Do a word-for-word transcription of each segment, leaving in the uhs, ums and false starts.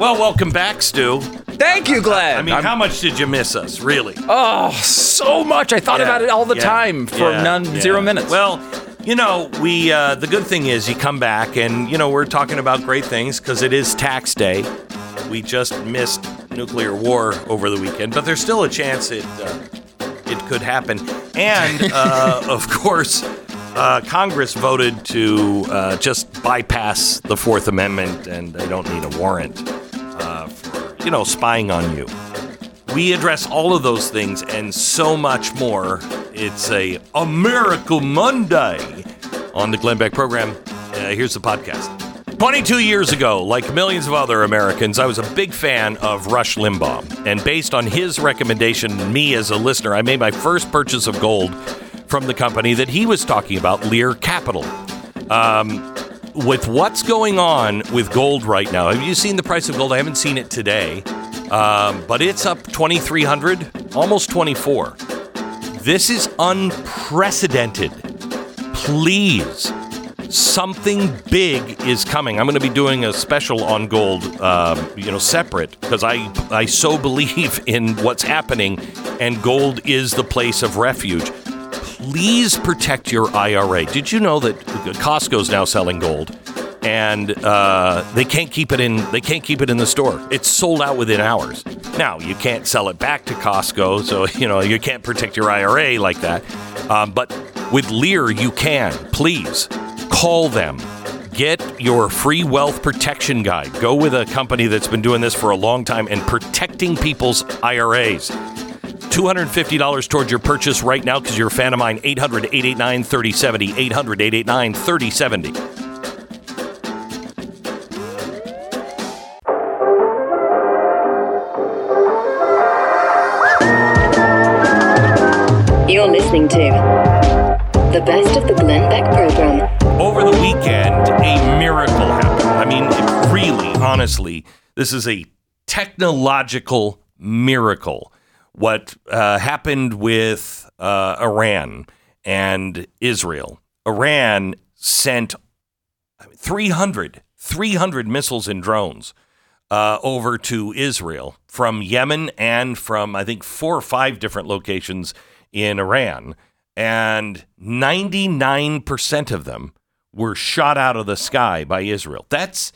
Well, welcome back, Stu. Thank you, Glenn. I mean, I'm- how much did you miss us, really? Oh, so much. I thought Yeah, about it all the yeah, time for yeah, none, yeah. zero minutes. Well, you know, we uh, the good thing is you come back and, you know, we're talking about great things because it is tax day. We just missed nuclear war over the weekend, but there's still a chance it uh, it could happen. And, uh, of course, uh, Congress voted to uh, just bypass the Fourth Amendment, and they don't need a warrant uh, for, you know, spying on you. We address all of those things and so much more. It's a, a Miracle Monday on the Glenn Beck program. Uh, here's the podcast. twenty-two years ago, like millions of other Americans, I was a big fan of Rush Limbaugh. And based on his recommendation, me as a listener, I made my first purchase of gold from the company that he was talking about, Lear Capital. Um, with what's going on with gold right now, have you seen the price of gold? I haven't seen it today. Um, but it's up twenty-three hundred, almost twenty-four. This is unprecedented. Please, something big is coming. I'm going to be doing a special on gold, uh, you know, separate, because I, I so believe in what's happening, and gold is the place of refuge. Please protect your I R A. Did you know that Costco's now selling gold? And uh, they can't keep it in. They can't keep it in the store. It's sold out within hours. Now you can't sell it back to Costco, so you know you can't protect your I R A like that. Um, but with Lear, you can. Please call them. Get your free wealth protection guide. Go with a company that's been doing this for a long time and protecting people's I R As. two hundred fifty dollars towards your purchase right now because you're a fan of mine. eight hundred, eight eight nine, three oh seven oh. eight hundred, eight eight nine, three oh seven oh. You're listening to the best of the Glenn Beck program. Over the weekend, a miracle happened. I mean, it really, honestly, this is a technological miracle. What uh, happened with uh, Iran and Israel. Iran sent three hundred, three hundred missiles and drones uh, over to Israel from Yemen and from, I think, four or five different locations in Iran. And ninety-nine percent of them were shot out of the sky by Israel. That's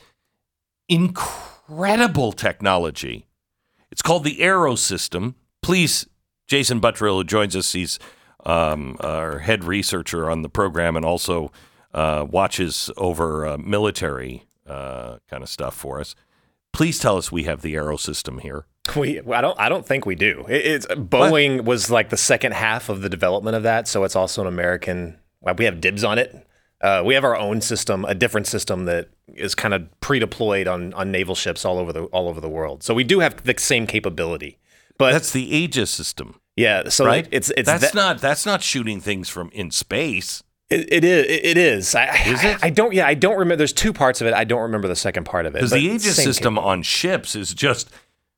incredible technology. It's called the Arrow system. Please, Jason Buttrill, who joins us, he's um, our head researcher on the program and also uh, watches over uh, military uh, kind of stuff for us. Please tell us we have the Arrow system here. We, I don't, I don't think we do. It, it's Boeing what? was like the second half of the development of that, so it's also an American. We have dibs on it. Uh, we have our own system, a different system that is kind of pre-deployed on, on naval ships all over the all over the world. So we do have the same capability. But that's the Aegis system. Yeah, so right? it's it's that's that, not that's not shooting things from in space. It, it is. It is. I, is it? I, I don't. Yeah, I don't remember. There's two parts of it. I don't remember the second part of it. Because the Aegis system capability. on ships is just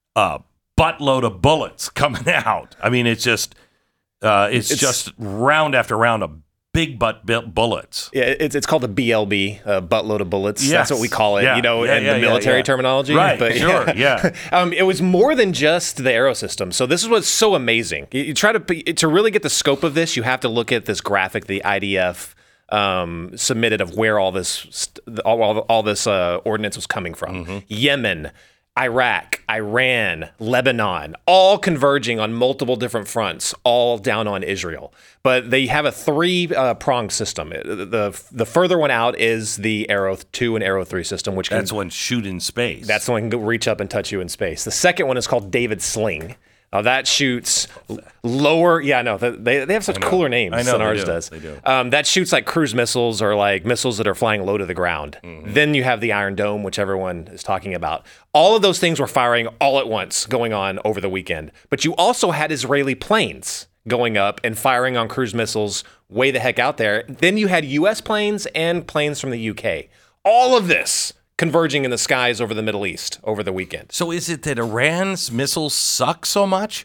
a buttload of bullets coming out. I mean, it's just uh, it's, it's just round after round of big butt bullets. Yeah, it's it's called a B L B, a buttload of bullets. Yes. That's what we call it, yeah. you know, yeah, in yeah, the military yeah, yeah. terminology. Right, but, sure, yeah. um, it was more than just the Arrow system. So this is what's so amazing. You, you try to to really get the scope of this, you have to look at this graphic the I D F um, submitted of where all this all all, all this uh, ordnance was coming from. Mm-hmm. Yemen, Iraq, Iran, Lebanon, all converging on multiple different fronts, all down on Israel. But they have a three-pronged uh, system. The the further one out is the Arrow two and Arrow three system, which can, that's one shoot in space. That's the one can go reach up and touch you in space. The second one is called David Sling. Uh, that shoots lower. Yeah, no, they they have such cooler names I know, than ours do. does. They do. Um, that shoots like cruise missiles or like missiles that are flying low to the ground. Mm-hmm. Then you have the Iron Dome, which everyone is talking about. All of those things were firing all at once going on over the weekend. But you also had Israeli planes going up and firing on cruise missiles way the heck out there. Then you had U S planes and planes from the U K. All of this converging in the skies over the Middle East over the weekend. So is it that Iran's missiles suck so much,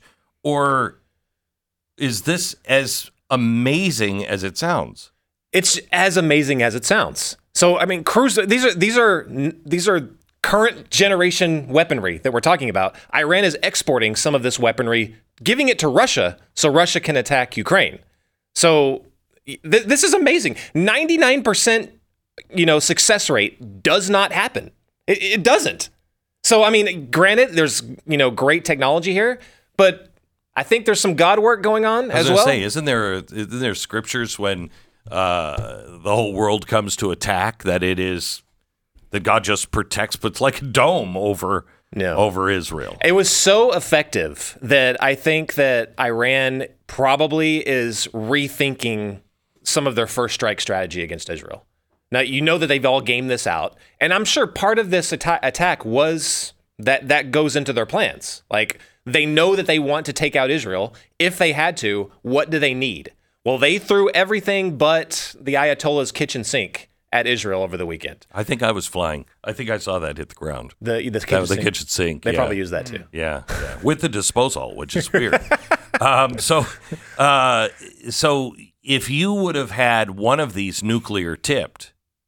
or is this as amazing as it sounds? It's as amazing as it sounds. So I mean, cruise. These are these are these are current generation weaponry that we're talking about, Iran is exporting some of this weaponry, giving it to Russia so Russia can attack Ukraine. So th- this is amazing. ninety-nine percent, you know, success rate does not happen. It, it doesn't. So, I mean, granted, there's, you know, great technology here, but I think there's some God work going on I was as gonna well. say, isn't there isn't there scriptures when uh, the whole world comes to attack that it is that God just protects, puts like a dome over No. over Israel? It was so effective that I think that Iran probably is rethinking some of their first strike strategy against Israel. Now, you know that they've all gamed this out, and I'm sure part of this atta- attack was that that goes into their plans. Like, they know that they want to take out Israel. If they had to, what do they need? Well, they threw everything but the Ayatollah's kitchen sink at Israel over the weekend. I think I was flying. I think I saw that hit the ground. The, the That kitchen was the sink. kitchen sink. They yeah. probably use that too. Yeah, yeah. With the disposal, which is weird. um, so, uh, so if you would have had one of these nuclear tipped,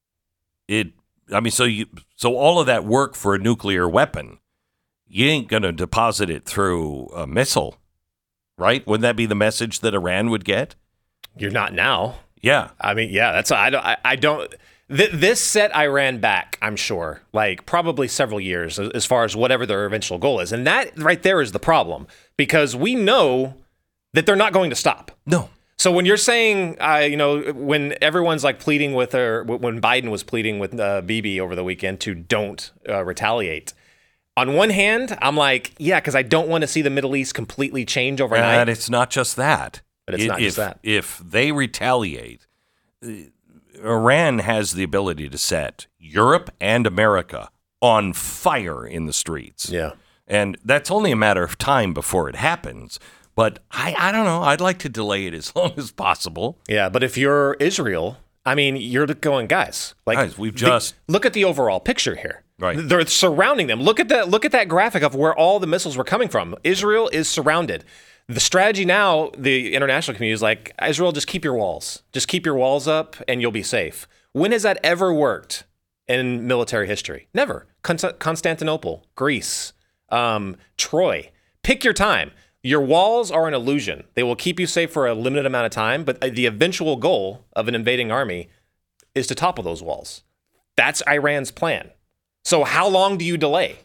it. I mean, so you, so all of that work for a nuclear weapon, you ain't gonna deposit it through a missile, right? Wouldn't that be the message that Iran would get? You're not now. Yeah. I mean, yeah, that's I don't I, I don't. Th- this set Iran back, I'm sure, like probably several years as far as whatever their eventual goal is, and that right there is the problem because we know that they're not going to stop. No. So when you're saying, uh, you know, when everyone's like pleading with her, when Biden was pleading with uh, Bibi over the weekend to don't uh, retaliate. On one hand, I'm like, yeah, because I don't want to see the Middle East completely change overnight. And it's not just that. But it's not if, just that. If they retaliate, uh, Iran has the ability to set Europe and America on fire in the streets. Yeah. And that's only a matter of time before it happens. But I, I don't know. I'd like to delay it as long as possible. Yeah, but if you're Israel, I mean, you're going, guys. Like, Guys, we've the- just- look at the overall picture here. Right. They're surrounding them. Look at that. Look at that graphic of where all the missiles were coming from. Israel is surrounded. The strategy now, the international community is like, Israel, just keep your walls. Just keep your walls up, and you'll be safe. When has that ever worked in military history? Never. Const- Constantinople, Greece, um, Troy. Pick your time. Your walls are an illusion. They will keep you safe for a limited amount of time, but the eventual goal of an invading army is to topple those walls. That's Iran's plan. So how long do you delay?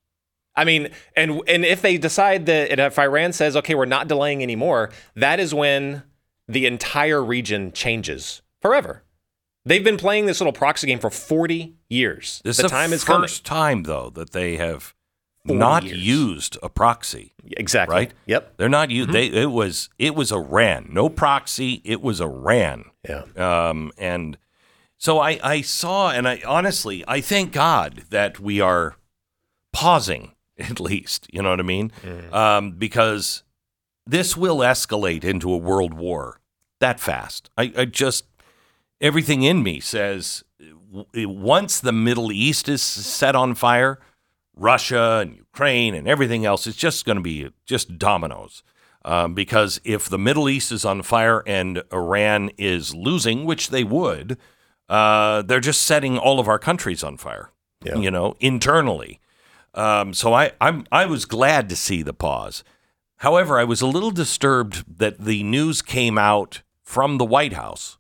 I mean, and and if they decide that, and if Iran says, okay, we're not delaying anymore, that is when the entire region changes forever. They've been playing this little proxy game for forty years. This the is time the is coming. first time, though, that they have forty not years. used a proxy. Exactly. Right? Yep. They're not used. They it was it was Iran, no proxy. It was Iran. Yeah. Um, and so I I saw, and I honestly I thank God that we are pausing at least. You know what I mean? Mm. Um, because this will escalate into a world war that fast. I, I just everything in me says w- once the Middle East is set on fire, Russia and Ukraine and everything else, it's just going to be just dominoes. Um, because if the Middle East is on fire and Iran is losing, which they would, uh, they're just setting all of our countries on fire, Yeah. you know, internally. Um, so I, I'm, I was glad to see the pause. However, I was a little disturbed that the news came out from the White House,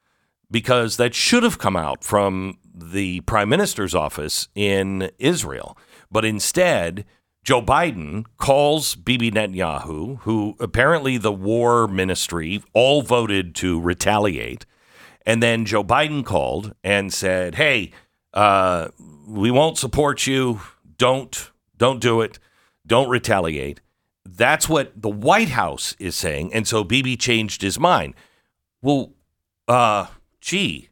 because that should have come out from the Prime Minister's office in Israel. But instead, Joe Biden calls Bibi Netanyahu, who apparently the war ministry all voted to retaliate. And then Joe Biden called and said, hey, uh, we won't support you. Don't, don't do it. Don't retaliate. That's what the White House is saying. And so Bibi changed his mind. Well, uh, gee,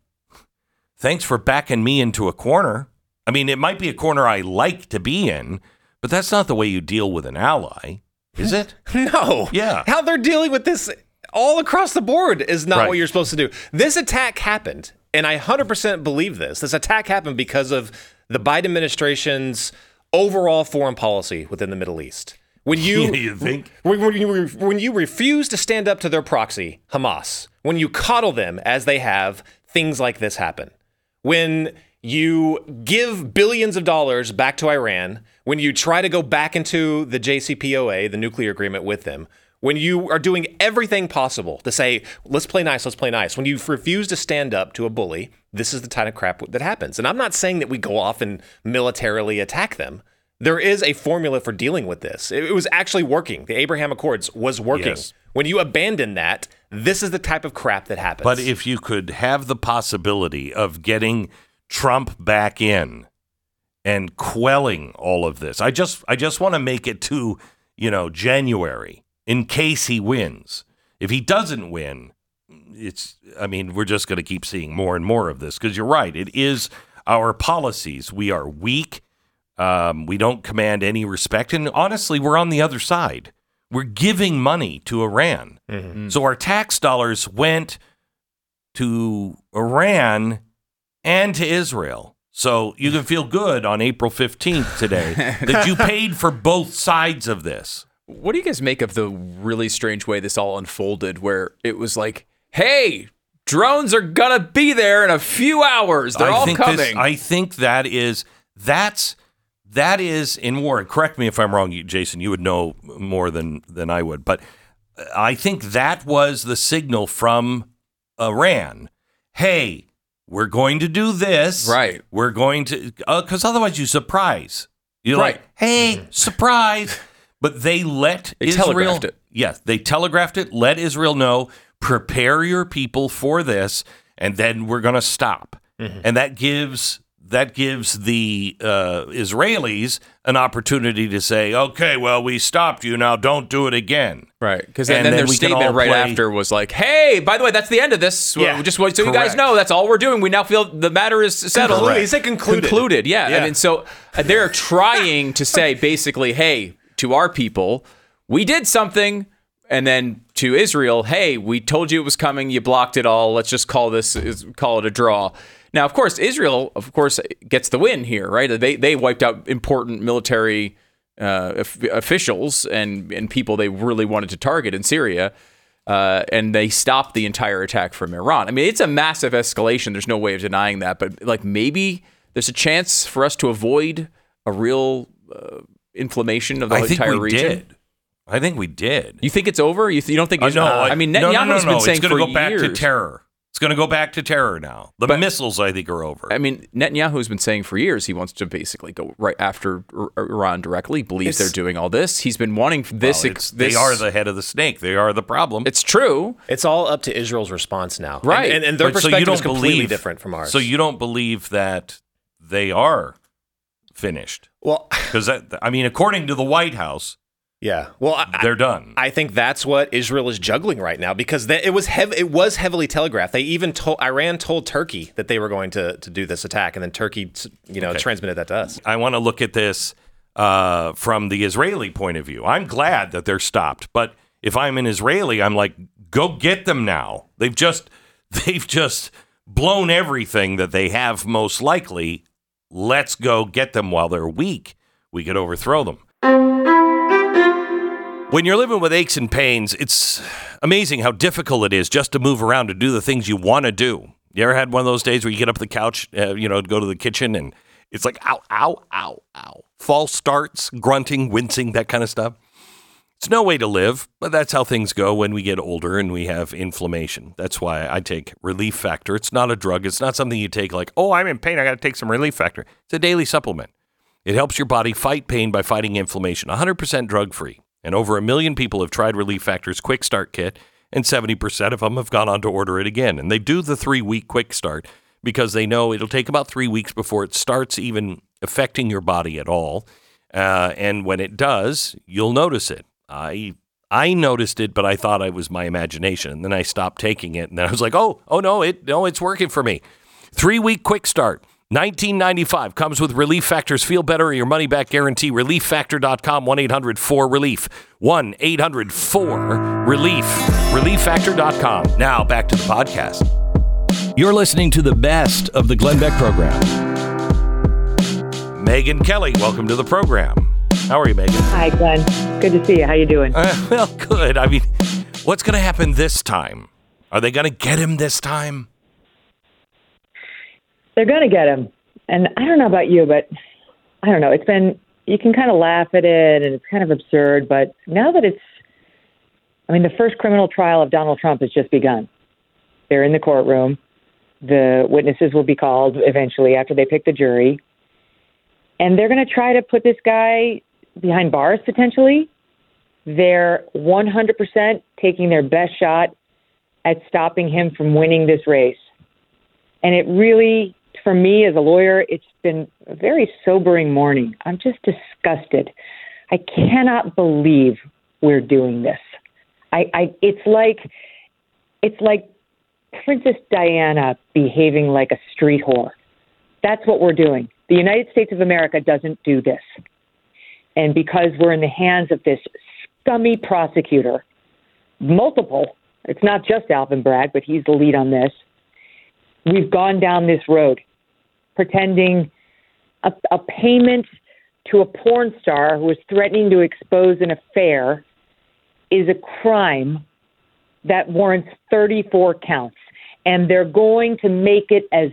thanks for backing me into a corner. I mean, it might be a corner I like to be in, but that's not the way you deal with an ally, is it? No. Yeah. How they're dealing with this all across the board is not Right. what you're supposed to do. This attack happened, and I one hundred percent believe this. This attack happened because of the Biden administration's overall foreign policy within the Middle East. When you, You think? When, when you when you refuse to stand up to their proxy, Hamas, when you coddle them as they have, things like this happen. When you give billions of dollars back to Iran, when you try to go back into the J C P O A, the nuclear agreement with them, when you are doing everything possible to say, let's play nice, let's play nice, when you refuse to stand up to a bully, this is the kind of crap that happens. And I'm not saying that we go off and militarily attack them. There is a formula for dealing with this. It was actually working. The Abraham Accords was working. Yes. When you abandon that, this is the type of crap that happens. But if you could have the possibility of getting Trump back in and quelling all of this, I just I just want to make it to, you know, January in case he wins. If he doesn't win, it's I mean, we're just going to keep seeing more and more of this because you're right. It is our policies. We are weak. Um, we don't command any respect. And honestly, we're on the other side. We're giving money to Iran. Mm-hmm. So our tax dollars went to Iran and to Israel. So you can feel good on April fifteenth today that you paid for both sides of this. What do you guys make of the really strange way this all unfolded, where it was like, hey, drones are going to be there in a few hours. They're I all think coming. This, I think that is, that's, that is in war. Correct me if I'm wrong, you- Jason, you would know more than, than I would. But I think that was the signal from Iran. Hey, we're going to do this. Right. We're going to, because uh, otherwise you surprise. You're Right. like, hey, surprise. But they let They Israel. telegraphed it. Yes, they telegraphed it. Let Israel know, prepare your people for this, and then we're going to stop. Mm-hmm. And that gives that gives the uh, Israelis an opportunity to say, okay, well, we stopped you. Now don't do it again. Right, because And then, then their we can statement all right play- after was like, "Hey, by the way, that's the end of this. Yeah, Just so you guys correct. know, that's all we're doing. We now feel the matter is settled." Concluded. He said concluded. Concluded, yeah. Yeah. I mean, so uh, they're trying to say basically, "Hey, to our people, we did something," and then to Israel, "Hey, we told you it was coming. You blocked it all. Let's just call this is- call it a draw." Now, of course, Israel, of course, gets the win here, right? They they wiped out important military uh, of- officials and and people they really wanted to target in Syria, uh, and they stopped the entire attack from Iran. I mean, it's a massive escalation. There's no way of denying that. But like maybe there's a chance for us to avoid a real uh, inflammation of the I think entire we region. did. I think we did. You think it's over? You, th- you don't think? Uh, It's, no, uh, I mean, no, Netanyahu's no, no, no. been saying it's going for to go back years. to terror. It's going to go back to terror now. The But- missiles, I think, are over. I mean, Netanyahu's been saying for years he wants to basically go right after Ir- Iran directly. He believes It's- they're doing all this. He's been wanting this. Well, ex- it's- they this are the head of the snake. They are the problem. It's true. It's all up to Israel's response now. Right. And, and, and their But so you perspective don't is completely believe- different from ours. So you don't believe that they are finished? well, Because, I mean, according to the White House, yeah. Well, I, they're done. I think that's what Israel is juggling right now because they, it was hev- it was heavily telegraphed. They even told Iran told Turkey that they were going to, to do this attack, and then Turkey, you know, Okay. transmitted that to us. I want to look at this uh, from the Israeli point of view. I'm glad that they're stopped, but if I'm an Israeli, I'm like, go get them now. They've just they've just blown everything that they have most likely. Let's go get them while they're weak. We could overthrow them. When you're living with aches and pains, it's amazing how difficult it is just to move around to do the things you want to do. You ever had one of those days where you get up the couch, uh, you know, go to the kitchen and it's like, ow, ow, ow, ow. False starts, grunting, wincing, that kind of stuff. It's no way to live, but that's how things go when we get older and we have inflammation. That's why I take Relief Factor. It's not a drug. It's not something you take like, oh, I'm in pain, I got to take some Relief Factor. It's a daily supplement. It helps your body fight pain by fighting inflammation. one hundred percent drug-free. And over a million people have tried Relief Factor's Quick Start Kit, and seventy percent of them have gone on to order it again. And they do the three-week Quick Start because they know it'll take about three weeks before it starts even affecting your body at all. Uh, and when it does, you'll notice it. I I noticed it, but I thought it was my imagination. And then I stopped taking it, and then I was like, oh, oh no, it no, it's working for me. Three-week Quick Start. nineteen ninety-five comes with Relief Factor's Feel Better or Your Money Back Guarantee. relief factor dot com, one eight hundred four relief. one eight hundred four relief. relief factor dot com. Now back to the podcast. You're listening to the best of the Glenn Beck program. Megan Kelly, welcome to the program. How are you, Megan? Hi, Glenn. Good to see you. How you doing? Uh, well, good. I mean, what's going to happen this time? Are they going to get him this time? They're going to get him. And I don't know about you, but I don't know. It's been, you can kind of laugh at it and it's kind of absurd. But now that it's, I mean, the first criminal trial of Donald Trump has just begun. They're in the courtroom. The witnesses will be called eventually after they pick the jury. And they're going to try to put this guy behind bars potentially. They're one hundred percent taking their best shot at stopping him from winning this race. And it really, for me as a lawyer, it's been a very sobering morning. I'm just disgusted. I cannot believe we're doing this. I, I it's like it's like Princess Diana behaving like a street whore. That's what we're doing. The United States of America doesn't do this. And because we're in the hands of this scummy prosecutor, multiple, it's not just Alvin Bragg, but he's the lead on this, we've gone down this road, pretending a, a payment to a porn star who is threatening to expose an affair is a crime that warrants thirty-four counts. And they're going to make it as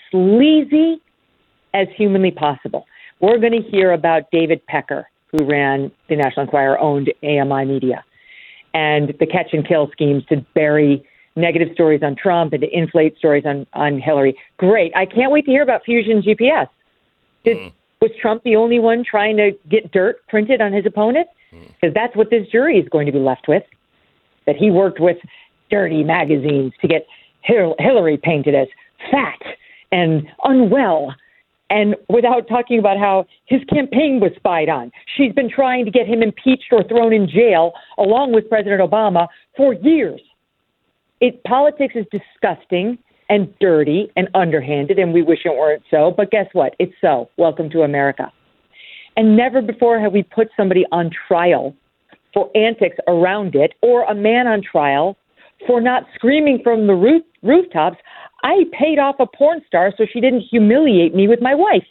sleazy as humanly possible. We're going to hear about David Pecker, who ran the National Enquirer, owned A M I Media, and the catch and kill schemes to bury negative stories on Trump and to inflate stories on, on Hillary. Great. I can't wait to hear about Fusion G P S. Did, mm. Was Trump the only one trying to get dirt printed on his opponent? Because mm. that's what this jury is going to be left with, that he worked with dirty magazines to get Hillary painted as fat and unwell, and without talking about how his campaign was spied on. She's been trying to get him impeached or thrown in jail along with President Obama for years. It, politics is disgusting and dirty and underhanded, and we wish it weren't so, but guess what? It's so. Welcome to America. And never before have we put somebody on trial for antics around it, or a man on trial for not screaming from the roof, rooftops, I paid off a porn star so she didn't humiliate me with my wife.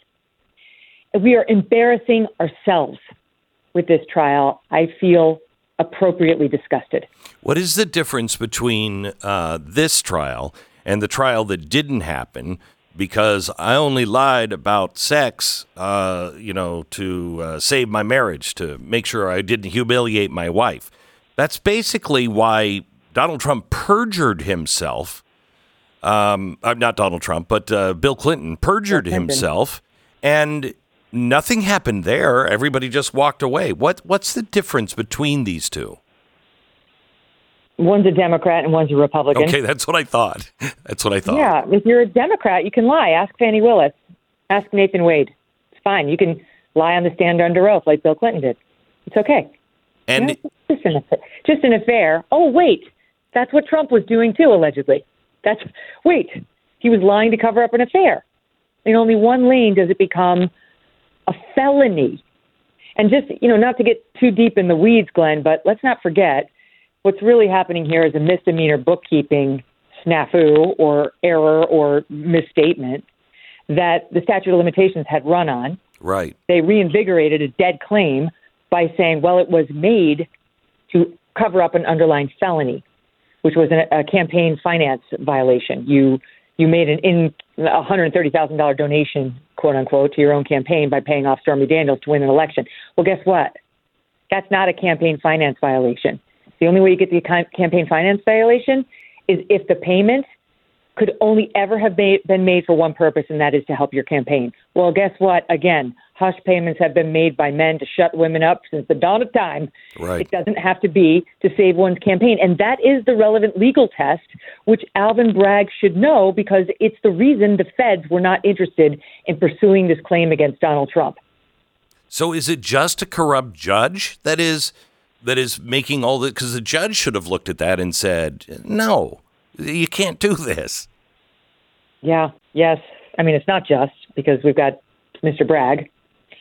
We are embarrassing ourselves with this trial. I feel appropriately disgusted. What is the difference between uh, this trial and the trial that didn't happen because I only lied about sex, uh, you know, to uh, save my marriage, to make sure I didn't humiliate my wife? That's basically why Donald Trump perjured himself. Um, not Donald Trump, but uh, Bill Clinton perjured Bill Clinton. himself, and nothing happened there. Everybody just walked away. What What's the difference between these two? One's a Democrat and one's a Republican. Okay, that's what I thought. That's what I thought. Yeah, if you're a Democrat, you can lie. Ask Fannie Willis. Ask Nathan Wade. It's fine. You can lie on the stand under oath like Bill Clinton did. It's okay. And you know, just, an affair. just an affair. Oh, wait. That's what Trump was doing, too, allegedly. That's wait, he was lying to cover up an affair. In only one lane does it become a felony. And just, you know, not to get too deep in the weeds, Glenn, but let's not forget what's really happening here is a misdemeanor bookkeeping snafu or error or misstatement that the statute of limitations had run on. Right. They reinvigorated a dead claim by saying, well, it was made to cover up an underlying felony, which was a, a campaign finance violation. You you made an in one hundred thirty thousand dollars donation, quote unquote, to your own campaign by paying off Stormy Daniels to win an election. Well, guess what? That's not a campaign finance violation. The only way you get the campaign finance violation is if the payment could only ever have made, been made for one purpose, and that is to help your campaign. Well, guess what? Again, hush payments have been made by men to shut women up since the dawn of time. Right. It doesn't have to be to save one's campaign. And that is the relevant legal test, which Alvin Bragg should know, because it's the reason the feds were not interested in pursuing this claim against Donald Trump. So is it just a corrupt judge that is that is making all the, because the judge should have looked at that and said, no, you can't do this. Yeah, yes. I mean, it's not just because we've got Mister Bragg.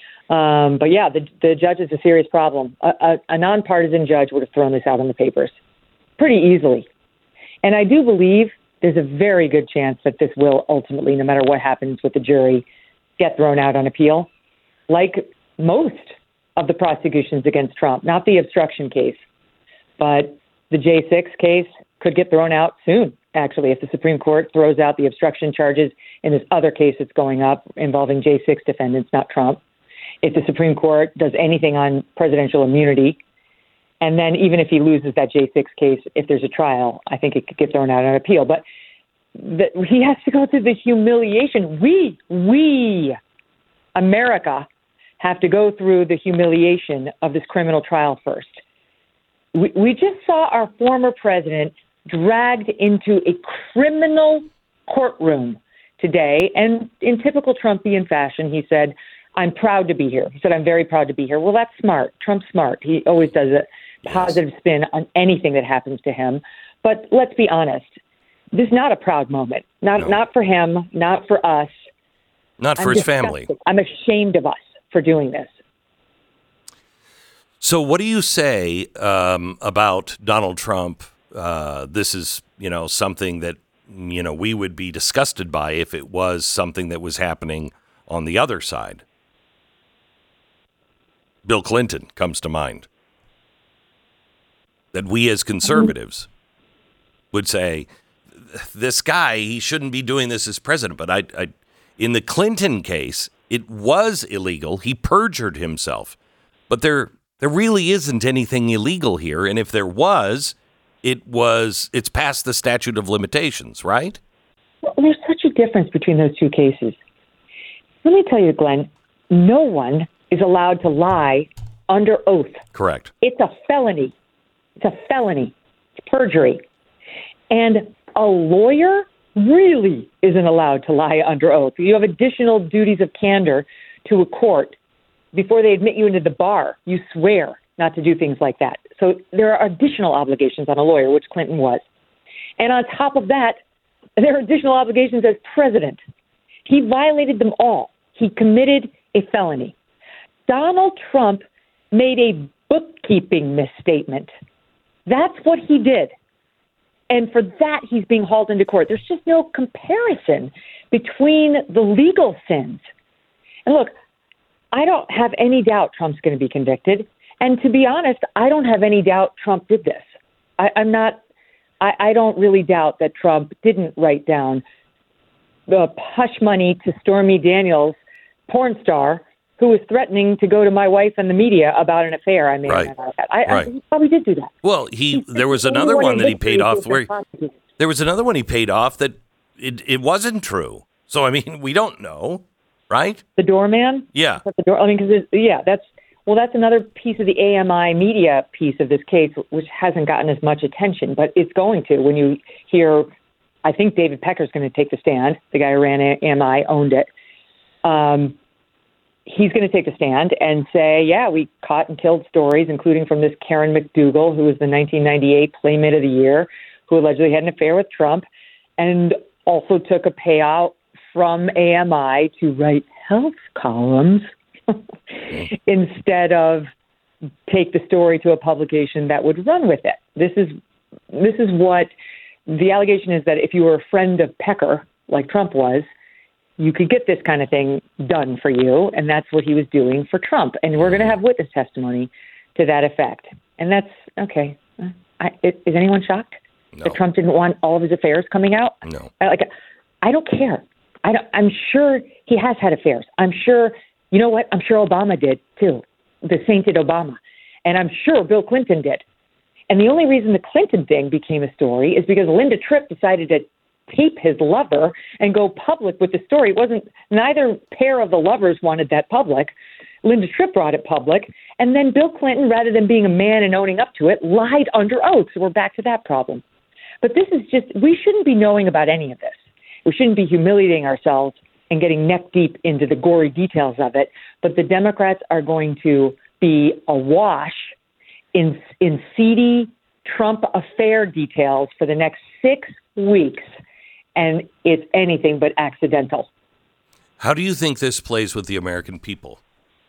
Um, but yeah, the, the judge is a serious problem. A, a, a nonpartisan judge would have thrown this out in the papers pretty easily. And I do believe there's a very good chance that this will ultimately, no matter what happens with the jury, get thrown out on appeal, like most of the prosecutions against Trump, not the obstruction case, but the J six case could get thrown out soon. actually, if the Supreme Court throws out the obstruction charges in this other case that's going up involving J six defendants, not Trump. If the Supreme Court does anything on presidential immunity, and then even if he loses that J six case, if there's a trial, I think it could get thrown out on appeal. But the, he has to go through the humiliation. We, we, America, have to go through the humiliation of this criminal trial first. We, we just saw our former president dragged into a criminal courtroom today. And in typical Trumpian fashion, he said, I'm proud to be here. He said, I'm very proud to be here. Well, that's smart. Trump's smart. He always does a positive spin on anything that happens to him. But let's be honest. This is not a proud moment. Not No. not for him, not for us. Not for I'm his disgusted. family. I'm ashamed of us for doing this. So what do you say um, about Donald Trump? Uh, this is, you know, something that, you know, we would be disgusted by if it was something that was happening on the other side. Bill Clinton comes to mind. That we as conservatives would say, this guy, he shouldn't be doing this as president. But I, I, in the Clinton case, it was illegal. He perjured himself. But there, there really isn't anything illegal here. And if there was, it was, it's past the statute of limitations, right? Well, there's such a difference between those two cases. Let me tell you, Glenn, no one is allowed to lie under oath. Correct. It's a felony. It's a felony. It's perjury. And a lawyer really isn't allowed to lie under oath. You have additional duties of candor to a court. Before they admit you into the bar, you swear not to do things like that. So there are additional obligations on a lawyer, which Clinton was. And on top of that, there are additional obligations as president. He violated them all. He committed a felony. Donald Trump made a bookkeeping misstatement. That's what he did. And for that, he's being hauled into court. There's just no comparison between the legal sins. And look, I don't have any doubt Trump's going to be convicted. And to be honest, I don't have any doubt Trump did this. I, I'm not, I, I don't really doubt that Trump didn't write down the hush money to Stormy Daniels, porn star, who was threatening to go to my wife and the media about an affair I may Right. have had. I, Right. I, he probably did do that. Well, he He's there was the only another one one in that he history paid who off has been where prosecuted. there was another one he paid off that it it wasn't true. So I mean, we don't know, right? The doorman? Yeah. At the door, I mean, because yeah, that's well, that's another piece of the A M I media piece of this case, which hasn't gotten as much attention, but it's going to when you hear. I think David Pecker's going to take the stand. The guy who ran A M I owned it. Um, he's going to take the stand and say, yeah, we caught and killed stories, including from this Karen McDougal, who was the nineteen ninety-eight Playmate of the Year, who allegedly had an affair with Trump, and also took a payout from A M I to write health columns instead of take the story to a publication that would run with it. This is this is what the allegation is, that if you were a friend of Pecker, like Trump was, you could get this kind of thing done for you, and that's what he was doing for Trump. And we're going to have witness testimony to that effect. And that's, okay. I, is anyone shocked No. that Trump didn't want all of his affairs coming out? No. I, like, I don't care. I don't, I'm sure he has had affairs. I'm sure, you know what? I'm sure Obama did, too. The sainted Obama. And I'm sure Bill Clinton did. And the only reason the Clinton thing became a story is because Linda Tripp decided to tape his lover and go public with the story. It wasn't, neither pair of the lovers wanted that public. Linda Tripp brought it public. And then Bill Clinton, rather than being a man and owning up to it, lied under oath. So we're back to that problem. But this is just, we shouldn't be knowing about any of this. We shouldn't be humiliating ourselves and getting neck deep into the gory details of it. But the Democrats are going to be awash in in seedy Trump affair details for the next six weeks, and it's anything but accidental. How do you think this plays with the American people?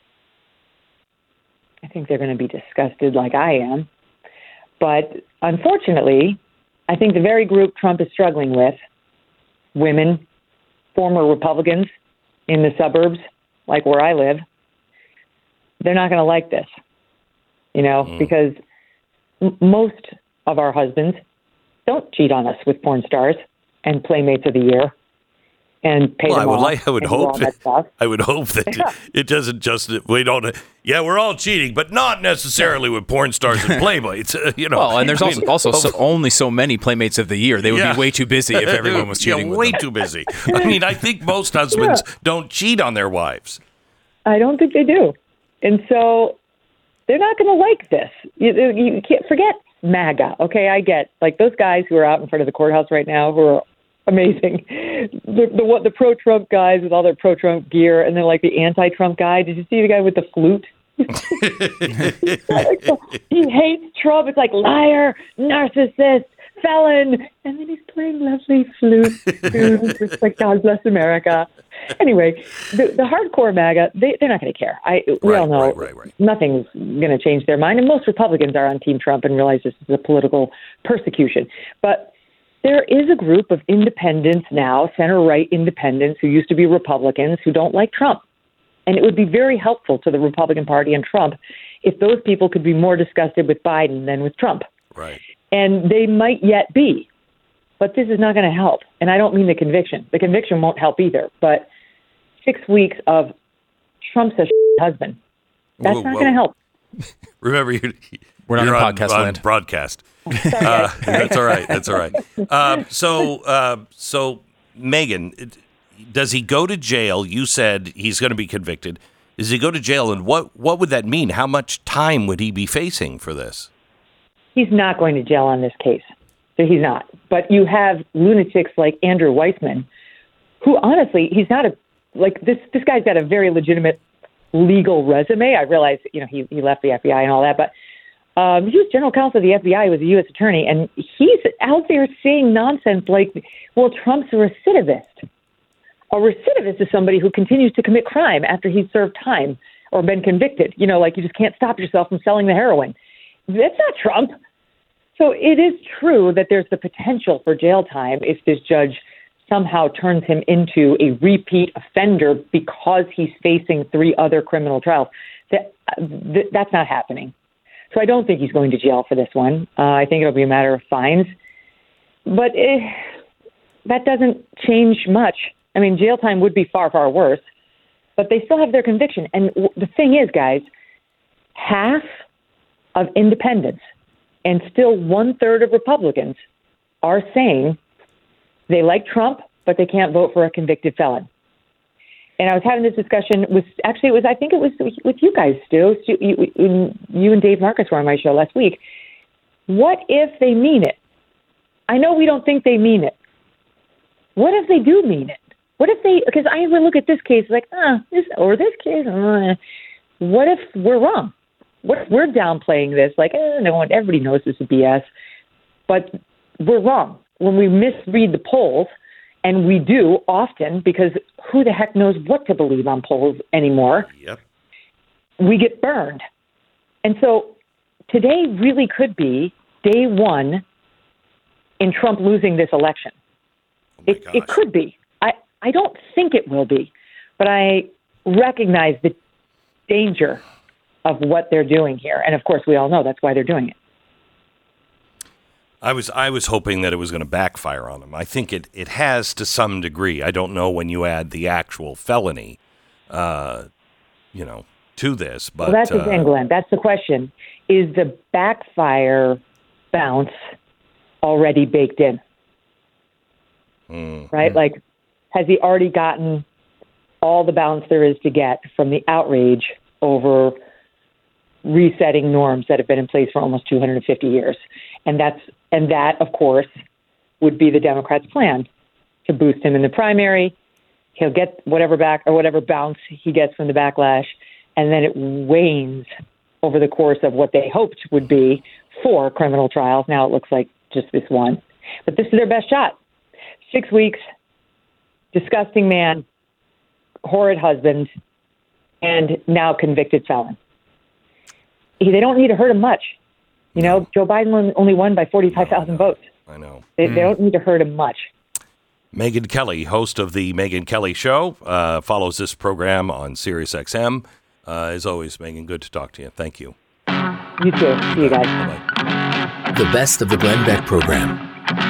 I think they're going to be disgusted like I am. But unfortunately, I think the very group Trump is struggling with, women, former Republicans in the suburbs, like where I live, they're not going to like this. You know, mm. because m- most of our husbands, don't cheat on us with porn stars and Playmates of the Year and pay Well, them I would off like. I would and do all hope. that stuff. I would hope that Yeah. it doesn't just. We don't. Yeah, we're all cheating, but not necessarily with porn stars and playmates. You know. Well, and there's I also mean, also so, only so many Playmates of the Year. They would Yeah. be way too busy if everyone was cheating. Yeah, with way them. too busy. I mean, I think most husbands don't cheat on their wives. I don't think they do. And so they're not going to like this. You, you can't forget MAGA. Okay, I get like those guys who are out in front of the courthouse right now who are amazing. The the, what, the pro-Trump guys with all their pro-Trump gear, and then like the anti-Trump guy. Did you see the guy with the flute? He hates Trump. It's like liar, narcissist, felon, and then he's playing lovely flute. It's like God bless America. Anyway, the, the hardcore MAGA, they, they're not going to care. I we Right, all know right, right, right. nothing's going to change their mind, and most Republicans are on Team Trump and realize this is a political persecution. But there is a group of independents now, center-right independents, who used to be Republicans, who don't like Trump. And it would be very helpful to the Republican Party and Trump if those people could be more disgusted with Biden than with Trump. Right. And they might yet be. But this is not going to help. And I don't mean the conviction. The conviction won't help either. But six weeks of Trump's a husband, that's Whoa, not whoa. going to help. Remember, you, We're not you're in on, podcast on land. broadcast. Sorry, Uh, guys. that's all right. That's all right. Uh, so, uh, so Megan, it- does he go to jail? You said he's going to be convicted. Does he go to jail, and what what would that mean? How much time would he be facing for this? He's not going to jail on this case. So he's not. But you have lunatics like Andrew Weissman, who honestly, he's not a, like this, this guy's got a very legitimate legal resume. I realize, you know, he, he left the F B I and all that, but um, he was general counsel of the F B I, he was a U S attorney, and he's out there saying nonsense like, well, Trump's a recidivist. A recidivist is somebody who continues to commit crime after he's served time or been convicted. You know, like you just can't stop yourself from selling the heroin. That's not Trump. So it is true that there's the potential for jail time if this judge somehow turns him into a repeat offender because he's facing three other criminal trials. That, th- that's not happening. So I don't think he's going to jail for this one. Uh, I think it'll be a matter of fines. But it, that doesn't change much. I mean, jail time would be far, far worse. But they still have their conviction. And w- the thing is, guys, half of independents and still one-third of Republicans are saying they like Trump, but they can't vote for a convicted felon. And I was having this discussion with, actually, it was, I think it was with you guys, Stu. Stu you, you and Dave Marcus were on my show last week. What if they mean it? I know we don't think they mean it. What if they do mean it? What if they, because I would look at this case like, ah, this, or this case, uh, what if we're wrong? What if we're downplaying this? Like, eh, no one, everybody knows this is B S. But we're wrong. When we misread the polls, and we do often, because who the heck knows what to believe on polls anymore, Yep. we get burned. And so today really could be day one in Trump losing this election. Oh my It, it gosh. could be. I, I don't think it will be, but I recognize the danger of what they're doing here. And of course, we all know that's why they're doing it. I was I was hoping that it was going to backfire on him. I think it, it has to some degree. I don't know when you add the actual felony, uh, you know, to this. But Well, that's the uh, thing, Glenn. That's the question. Is the backfire bounce already baked in? mm, Right? Like, has he already gotten all the bounce there is to get from the outrage over resetting norms that have been in place for almost two hundred fifty years? And that's and that, of course, would be the Democrats' plan to boost him in the primary. He'll get whatever back or whatever bounce he gets from the backlash, and then it wanes over the course of what they hoped would be four criminal trials. Now it looks like just this one. But this is their best shot. Six weeks, disgusting man, horrid husband, and now convicted felon. He, they don't need to hurt him much. You know, Joe Biden only won by forty-five thousand votes. I know. They, they don't need to hurt him much. Megyn Kelly, host of the Megyn Kelly Show, uh, follows this program on Sirius X M. Uh, as always, Megyn, good to talk to you. Thank you. You too. See you guys. Bye-bye. The best of the Glenn Beck program.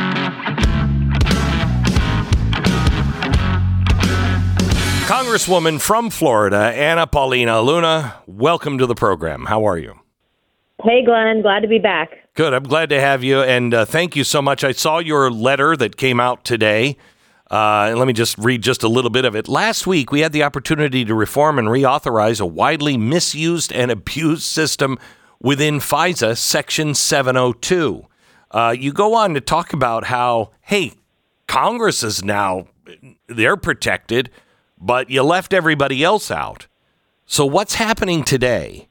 Congresswoman from Florida, Anna Paulina Luna, welcome to the program. How are you? Hey, Glenn. Glad to be back. Good. I'm glad to have you, and uh, thank you so much. I saw your letter that came out today, uh, and let me just read just a little bit of it. Last week, we had the opportunity to reform and reauthorize a widely misused and abused system within FISA Section seven oh two. Uh, you go on to talk about how, hey, Congress is now, they're protected, but you left everybody else out. So what's happening today?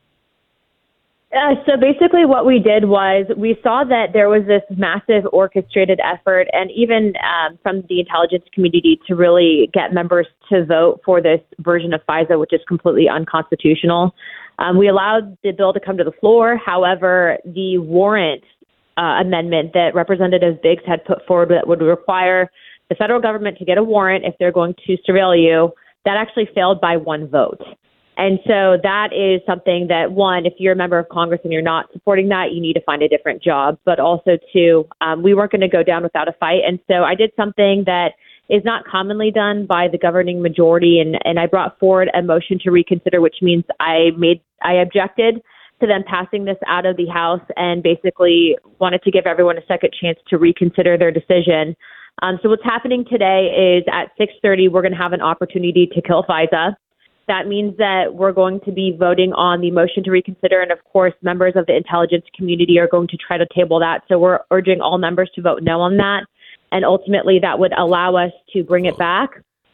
Uh, so basically what we did was we saw that there was this massive orchestrated effort, and even um, from the intelligence community, to really get members to vote for this version of FISA, which is completely unconstitutional. Um, we allowed the bill to come to the floor. However, the warrant uh, amendment that Representative Biggs had put forward that would require the federal government to get a warrant if they're going to surveil you, that actually failed by one vote. And so that is something that, one, if you're a member of Congress and you're not supporting that, you need to find a different job. But also, two, um, we weren't going to go down without a fight. And so I did something that is not commonly done by the governing majority. And, and I brought forward a motion to reconsider, which means I made I objected to them passing this out of the House and basically wanted to give everyone a second chance to reconsider their decision. Um, so what's happening today is at six thirty, we're going to have an opportunity to kill FISA. That means that we're going to be voting on the motion to reconsider. And of course, members of the intelligence community are going to try to table that. So we're urging all members to vote no on that. And ultimately, that would allow us to bring it back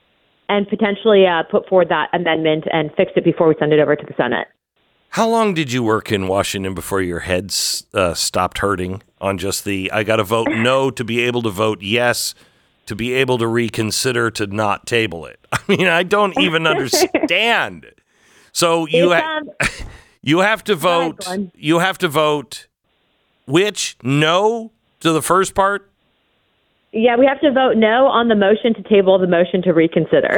and potentially uh, put forward that amendment and fix it before we send it over to the Senate. How long did you work in Washington before your head uh, stopped hurting on just the, I got to vote no to be able to vote yes, to be able to reconsider, to not table it? I mean, I don't even understand. So you ha- um, you have to vote, ahead, you have to vote which? No to the first part? Yeah, we have to vote no on the motion to table the motion to reconsider.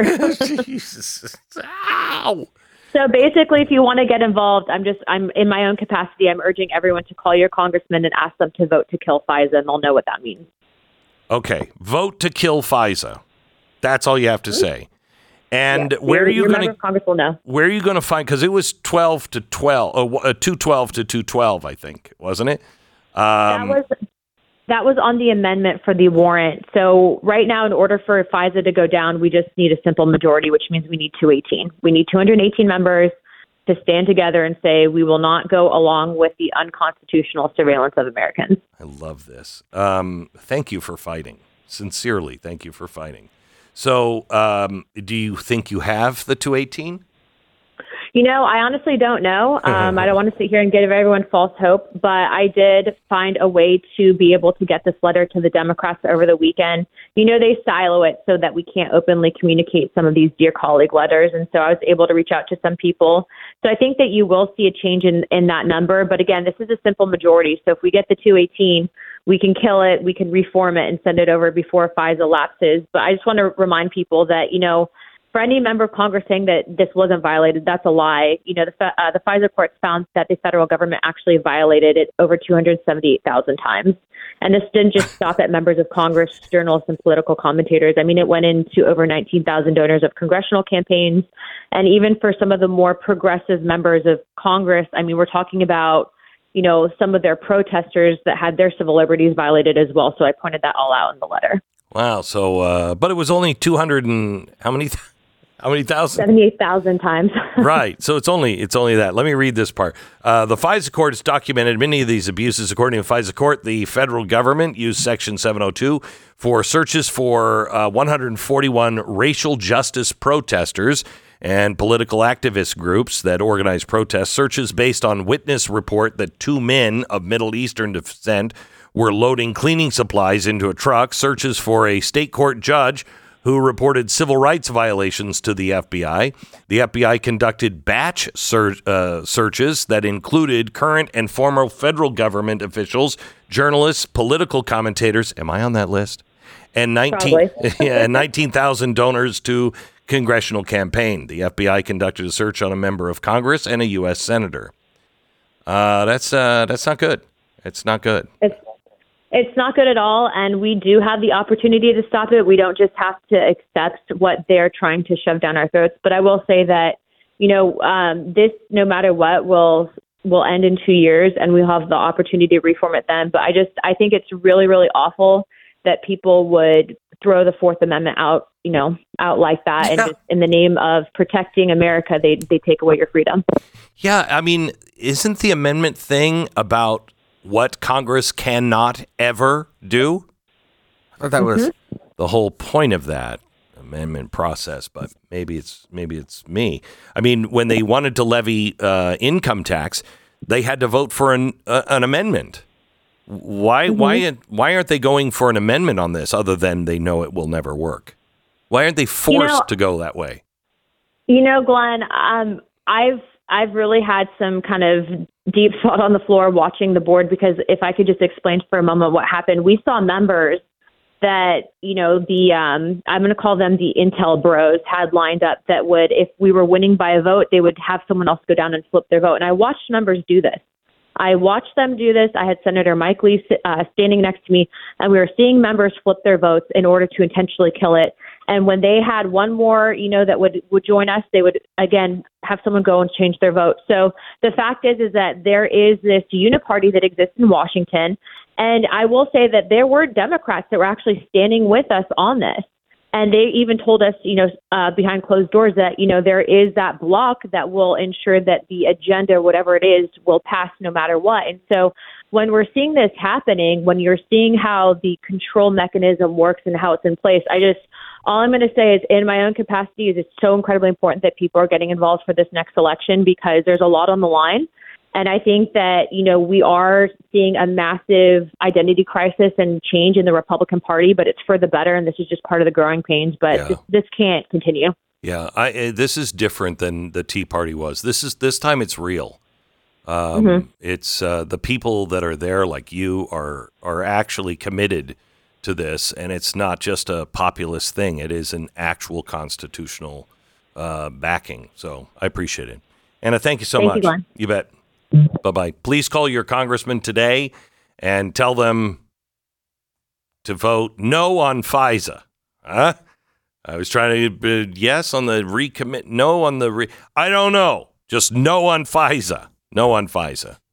Jesus. Ow. So basically, if you want to get involved, I'm just, I'm in my own capacity, I'm urging everyone to call your congressman and ask them to vote to kill FISA, and they'll know what that means. Okay, vote to kill FISA. That's all you have to say. And yeah, where are you going to Congress will know. Where are you going to find? Because it was twelve to twelve, uh, two twelve to two twelve, I think, wasn't it? Um, that was that was on the amendment for the warrant. So right now, in order for FISA to go down, we just need a simple majority, which means we need two eighteen. We need two hundred eighteen members to stand together and say we will not go along with the unconstitutional surveillance of Americans. I love this. Um, thank you for fighting. Sincerely, thank you for fighting. So um, do you think you have the two eighteen? You know, I honestly don't know. Um, I don't want to sit here and give everyone false hope, but I did find a way to be able to get this letter to the Democrats over the weekend. You know, they silo it so that we can't openly communicate some of these dear colleague letters. And so I was able to reach out to some people. So I think that you will see a change in, in that number. But again, this is a simple majority. So if we get the two eighteen, we can kill it, we can reform it and send it over before FISA lapses. But I just want to remind people that, you know, for any member of Congress saying that this wasn't violated, that's a lie. You know, the uh, the FISA courts found that the federal government actually violated it over two hundred seventy-eight thousand times. And this didn't just stop at members of Congress, journalists, and political commentators. I mean, it went into over nineteen thousand donors of congressional campaigns. And even for some of the more progressive members of Congress, I mean, we're talking about, you know, some of their protesters that had their civil liberties violated as well. So I pointed that all out in the letter. Wow. So, uh, but it was only two hundred and how many? Th- How many thousand? seventy-eight thousand times. Right. So it's only it's only that. Let me read this part. Uh, the FISA court has documented many of these abuses. According to FISA court, the federal government used Section seven oh two for searches for uh, one hundred forty-one racial justice protesters and political activist groups that organize protests. Searches based on witness report that two men of Middle Eastern descent were loading cleaning supplies into a truck. Searches for a state court judge who reported civil rights violations to the F B I. The F B I conducted batch ser- uh, searches that included current and former federal government officials, journalists, political commentators. Am I on that list? And nineteen, yeah, and nineteen thousand donors to congressional campaign. The F B I conducted a search on a member of Congress and a U S senator. Uh, that's uh, that's not good. It's not good. It's It's not good at all, and we do have the opportunity to stop it. We don't just have to accept what they're trying to shove down our throats. But I will say that, you know, um, this, no matter what, will will end in two years, and we'll have the opportunity to reform it then. But I just, I think it's really, really awful that people would throw the Fourth Amendment out, you know, out like that, and just in the name of protecting America, they they take away your freedom. Yeah, I mean, isn't the amendment thing about what Congress cannot ever do? Well, that was mm-hmm. the whole point of that amendment process, but maybe it's maybe it's me. I mean, when they wanted to levy uh, income tax, they had to vote for an uh, an amendment. Why mm-hmm. why why aren't they going for an amendment on this, other than they know it will never work? Why aren't they forced you know, to go that way? You know, Glenn, um, I've I've really had some kind of deep thought on the floor watching the board, because if I could just explain for a moment what happened, we saw members that, you know, the um, I'm going to call them the Intel bros had lined up that would, if we were winning by a vote, they would have someone else go down and flip their vote. And I watched members do this. I watched them do this. I had Senator Mike Lee uh, standing next to me, and we were seeing members flip their votes in order to intentionally kill it. And when they had one more, you know, that would, would join us, they would, again, have someone go and change their vote. So the fact is, is that there is this uniparty that exists in Washington. And I will say that there were Democrats that were actually standing with us on this. And they even told us, you know, uh, behind closed doors that, you know, there is that block that will ensure that the agenda, whatever it is, will pass no matter what. And so when we're seeing this happening, when you're seeing how the control mechanism works and how it's in place, I just, all I'm going to say is, in my own capacity, is it's so incredibly important that people are getting involved for this next election, because there's a lot on the line. And I think that, you know, we are seeing a massive identity crisis and change in the Republican Party, but it's for the better. And this is just part of the growing pains. But yeah. this, this can't continue. Yeah, I, this is different than the Tea Party was. This is this time it's real. Um, mm-hmm. It's uh, the people that are there, like you, are are actually committed to this, and it's not just a populist thing. It is an actual constitutional uh, backing. So I appreciate it. Anna, thank you so thank much. You, Glenn. You bet. Bye-bye. Please call your congressman today and tell them to vote no on FISA. Huh? I was trying to, uh, yes on the recommit, no on the, re- I don't know. Just no on FISA. No on FISA.